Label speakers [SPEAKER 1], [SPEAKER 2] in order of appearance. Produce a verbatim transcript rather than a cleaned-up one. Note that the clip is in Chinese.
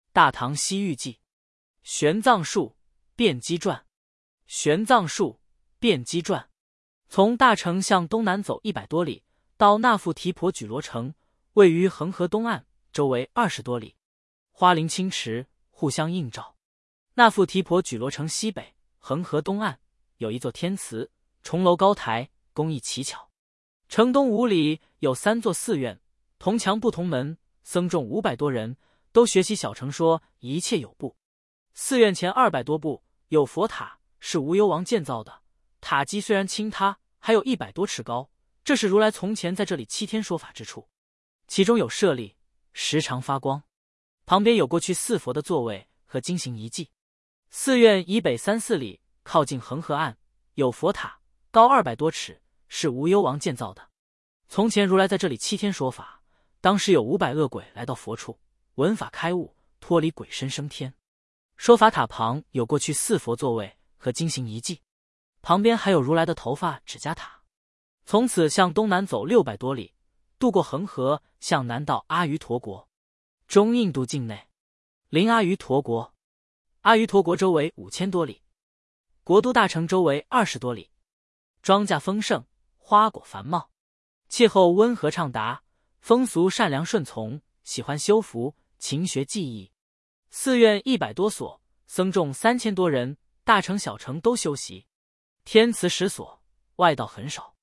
[SPEAKER 1] 大唐西域记》。玄奘术辩机传。玄奘术辩机传。从大城向东南走一百多里，到那富提婆举罗城，位于恒河东岸，周围二十多里，花林清池，互相映照。那富提婆举罗城西北，恒河东岸有一座天祠，重楼高台，工艺奇巧。城东五里有三座寺院，同墙不同门，僧众五百多人，都学习小乘说，一切有部。寺院前二百多步有佛塔，是无忧王建造的，塔基虽然倾塌，还有一百多尺高，这是如来从前在这里七天说法之处。其中有舍利，时常发光，旁边有过去四佛的座位和经行遗迹。寺院以北三四里，靠近恒河岸，有佛塔，高二百多尺，是无忧王建造的。从前如来在这里七天说法，当时有五百恶鬼来到佛处，闻法开悟，脱离鬼身升天。说法塔旁有过去四佛座位和经行遗迹，旁边还有如来的头发指甲塔。从此向东南走六百多里，渡过恒河，向南到阿瑜陀国，中印度境内，临阿瑜陀国。阿瑜陀国周围五千多里，国都大城周围二十多里，庄稼丰盛，花果繁茂，气候温和畅达，风俗善良顺从，喜欢修福，勤学技艺。寺院一百多所，僧众三千多人，大城小城都修习。天祠十所，外道很少。